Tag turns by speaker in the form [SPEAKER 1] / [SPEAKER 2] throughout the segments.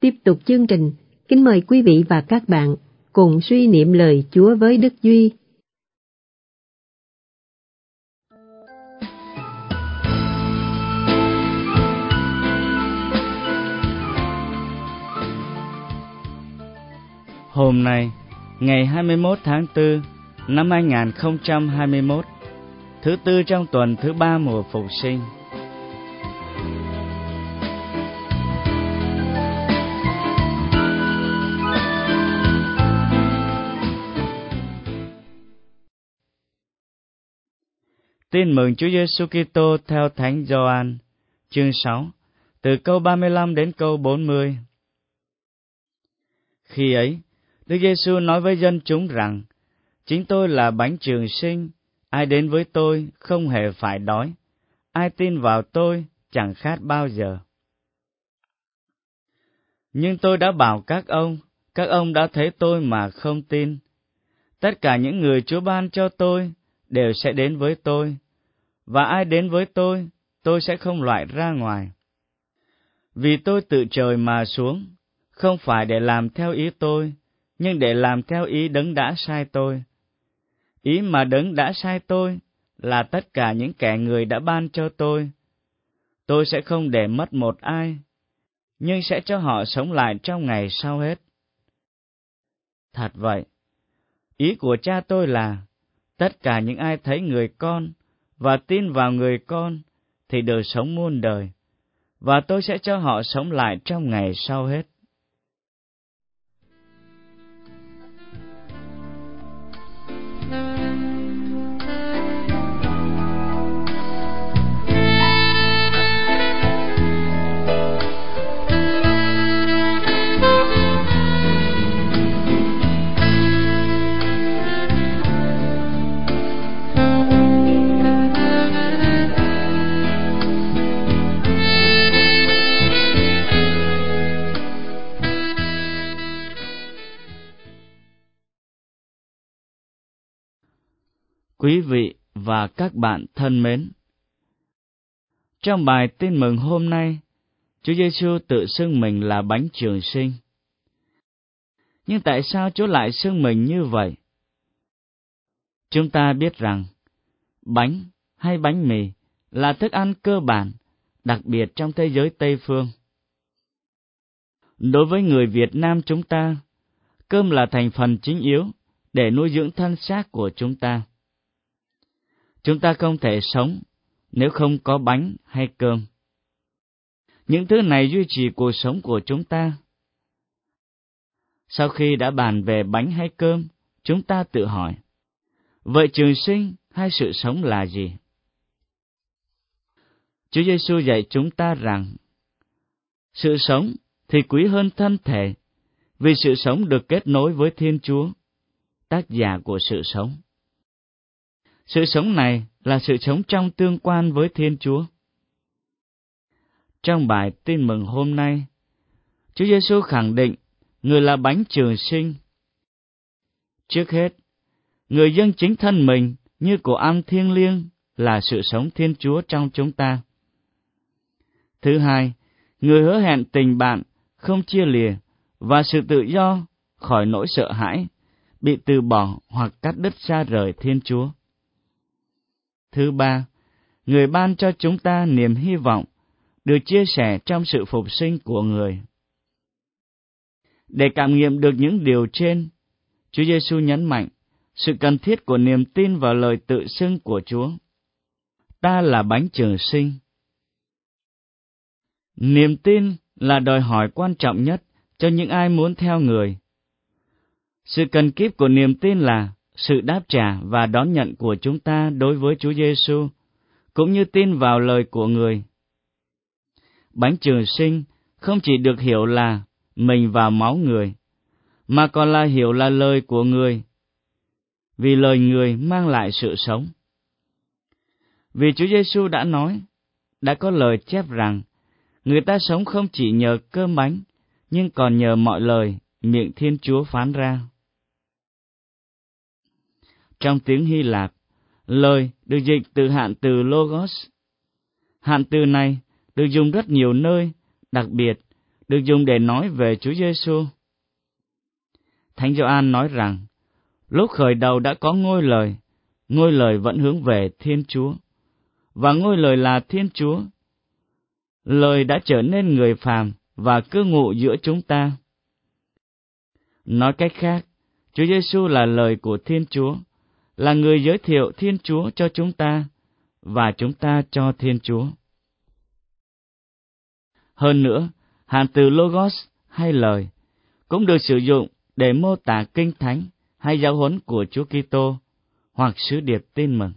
[SPEAKER 1] Tiếp tục chương trình, kính mời quý vị và các bạn cùng suy niệm lời Chúa với Đức Duy.
[SPEAKER 2] Hôm nay, ngày 21 tháng 4 năm 2021, thứ tư trong tuần thứ 3 mùa Phục sinh. Tin mừng Chúa Giêsu Kitô theo Thánh Gioan, chương 6, từ câu 35 đến câu 40. Khi ấy, Đức Giêsu nói với dân chúng rằng: Chính tôi là bánh trường sinh, ai đến với tôi không hề phải đói, ai tin vào tôi chẳng khát bao giờ. Nhưng tôi đã bảo các ông đã thấy tôi mà không tin. Tất cả những người Chúa ban cho tôi đều sẽ đến với tôi, và ai đến với tôi sẽ không loại ra ngoài. Vì tôi từ trời mà xuống, không phải để làm theo ý tôi, nhưng để làm theo ý Đấng đã sai tôi. Ý mà Đấng đã sai tôi là tất cả những kẻ người đã ban cho tôi. Tôi sẽ không để mất một ai, nhưng sẽ cho họ sống lại trong ngày sau hết. Thật vậy, ý của Cha tôi là tất cả những ai thấy người con và tin vào người con thì được sống muôn đời, và tôi sẽ cho họ sống lại trong ngày sau hết. Quý vị và các bạn thân mến, trong bài tin mừng hôm nay, Chúa Giêsu tự xưng mình là bánh trường sinh. Nhưng tại sao Chúa lại xưng mình như vậy? Chúng ta biết rằng, bánh hay bánh mì là thức ăn cơ bản, đặc biệt trong thế giới Tây Phương. Đối với người Việt Nam chúng ta, cơm là thành phần chính yếu để nuôi dưỡng thân xác của chúng ta. Chúng ta không thể sống nếu không có bánh hay cơm. Những thứ này duy trì cuộc sống của chúng ta. Sau khi đã bàn về bánh hay cơm, chúng ta tự hỏi, vậy trường sinh hay sự sống là gì? Chúa Giêsu dạy chúng ta rằng, sự sống thì quý hơn thân thể, vì sự sống được kết nối với Thiên Chúa, tác giả của sự sống. Sự sống này là sự sống trong tương quan với Thiên Chúa. Trong bài tin mừng hôm nay, Chúa Giêsu khẳng định người là bánh trường sinh. Trước hết, người dâng chính thân mình như của ăn thiêng liêng là sự sống Thiên Chúa trong chúng ta. Thứ hai, người hứa hẹn tình bạn không chia lìa và sự tự do khỏi nỗi sợ hãi, bị từ bỏ hoặc cắt đứt xa rời Thiên Chúa. Thứ ba, người ban cho chúng ta niềm hy vọng được chia sẻ trong sự phục sinh của người. Để cảm nghiệm được những điều trên, Chúa Giêsu nhấn mạnh sự cần thiết của niềm tin vào lời tự xưng của Chúa. Ta là bánh trường sinh. Niềm tin là đòi hỏi quan trọng nhất cho những ai muốn theo người. Sự cần kíp của niềm tin là sự đáp trả và đón nhận của chúng ta đối với Chúa Giêsu, cũng như tin vào lời của người. Bánh trường sinh không chỉ được hiểu là mình và máu người, mà còn là hiểu là lời của người, vì lời người mang lại sự sống. Vì Chúa Giêsu đã nói, đã có lời chép rằng, người ta sống không chỉ nhờ cơm bánh, nhưng còn nhờ mọi lời miệng Thiên Chúa phán ra. Trong tiếng Hy Lạp, lời được dịch từ hạn từ logos. Hạn từ này được dùng rất nhiều nơi, đặc biệt được dùng để nói về Chúa Giêsu. Thánh Gioan nói rằng, lúc khởi đầu đã có ngôi lời vẫn hướng về Thiên Chúa, và ngôi lời là Thiên Chúa. Lời đã trở nên người phàm và cư ngụ giữa chúng ta. Nói cách khác, Chúa Giêsu là lời của Thiên Chúa, là người giới thiệu Thiên Chúa cho chúng ta, và chúng ta cho Thiên Chúa. Hơn nữa, hàm từ Logos hay lời cũng được sử dụng để mô tả Kinh Thánh hay giáo huấn của Chúa Kitô hoặc sứ điệp tin mừng.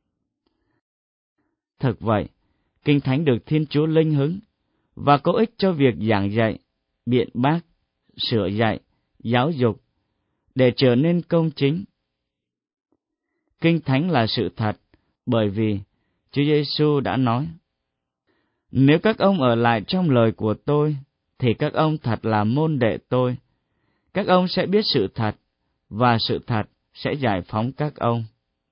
[SPEAKER 2] Thực vậy, Kinh Thánh được Thiên Chúa linh hứng và có ích cho việc giảng dạy, biện bác, sửa dạy, giáo dục, để trở nên công chính. Kinh Thánh là sự thật, bởi vì Chúa Giêsu đã nói, nếu các ông ở lại trong lời của tôi, thì các ông thật là môn đệ tôi. Các ông sẽ biết sự thật, và sự thật sẽ giải phóng các ông.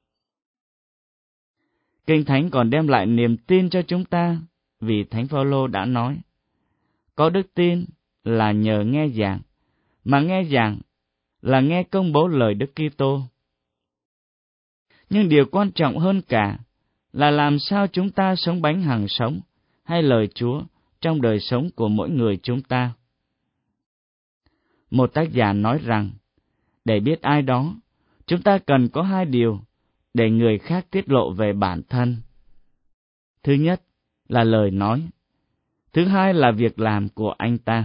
[SPEAKER 2] Kinh Thánh còn đem lại niềm tin cho chúng ta, vì Thánh Phaolô đã nói, có đức tin là nhờ nghe giảng, mà nghe giảng là nghe công bố lời Đức Kitô. Nhưng điều quan trọng hơn cả là làm sao chúng ta sống bánh hằng sống hay lời Chúa trong đời sống của mỗi người chúng ta. Một tác giả nói rằng, để biết ai đó, chúng ta cần có 2 điều để người khác tiết lộ về bản thân. Thứ nhất là lời nói, thứ hai là việc làm của anh ta.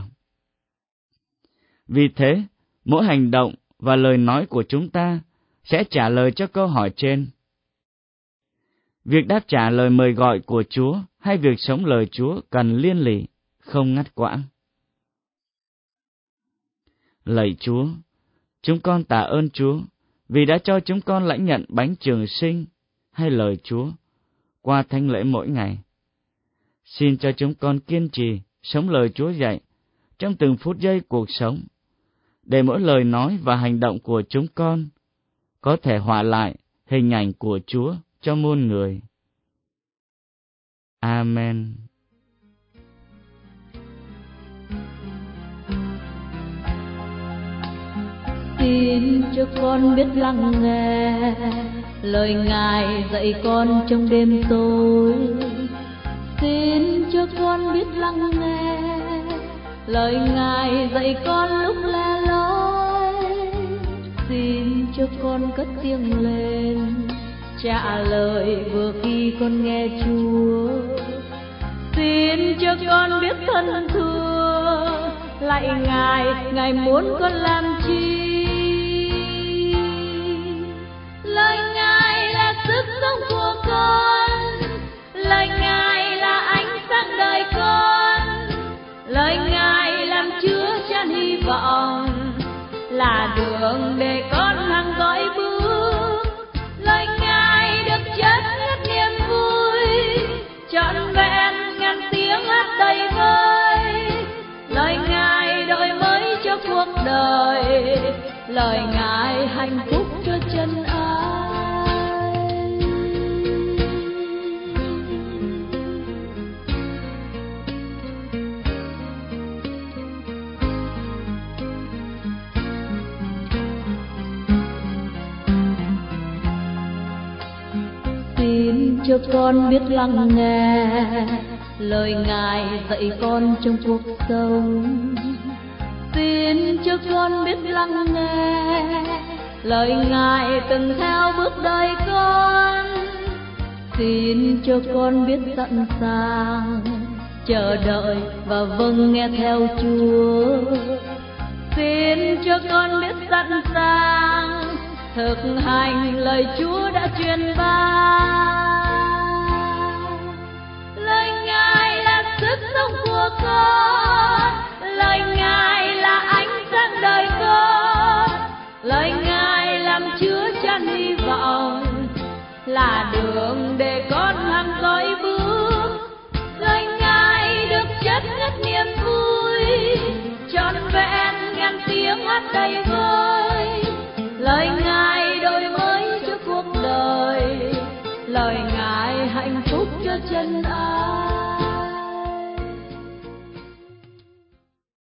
[SPEAKER 2] Vì thế, mỗi hành động và lời nói của chúng ta sẽ trả lời cho câu hỏi trên. Việc đáp trả lời mời gọi của Chúa hay việc sống lời Chúa cần liên lỉ, không ngắt quãng. Lạy Chúa, chúng con tạ ơn Chúa vì đã cho chúng con lãnh nhận bánh trường sinh hay lời Chúa qua thánh lễ mỗi ngày. Xin cho chúng con kiên trì sống lời Chúa dạy trong từng phút giây cuộc sống, để mỗi lời nói và hành động của chúng con có thể họa lại hình ảnh của Chúa cho muôn người. Amen.
[SPEAKER 1] Xin cho con biết lắng nghe lời Ngài dạy con trong đêm tối. Xin cho con biết lắng nghe lời Ngài dạy con lúc le lói. Xin cho con cất tiếng lên trả lời vừa khi con nghe Chúa. Xin cho con biết thân thương, lạy Ngài, Ngài muốn con làm chi? Lời Ngài là sức sống của con, lời Ngài là ánh sáng đời con, lời Ngài làm chứa chan hy vọng, là đường để con hằng dõi bước. Lời Ngài được chất ngất niềm vui, trọn vẹn ngàn tiếng hát đầy vơi. Lời Ngài đổi mới cho cuộc đời, lời Ngài hạnh phúc cho chân ai. Xin cho con biết lắng nghe lời Ngài dạy con trong cuộc sống. Xin cho con biết lắng nghe lời Ngài từng theo bước đời con. Xin cho con biết sẵn sàng chờ đợi và vâng nghe theo Chúa. Xin cho con biết sẵn sàng thực hành lời Chúa đã truyền ban. Lời Ngài là sức sống của con, lời Ngài là ánh sáng đời con, lời Ngài làm chứa chan hy vọng, là đường để con hằng dõi bước. Lời Ngài được chất ngất niềm vui, trọn vẹn ngàn tiếng hát đầy vơi. Lời Ngài đổi mới cho cuộc đời, lời Ngài hạnh phúc cho chân ai.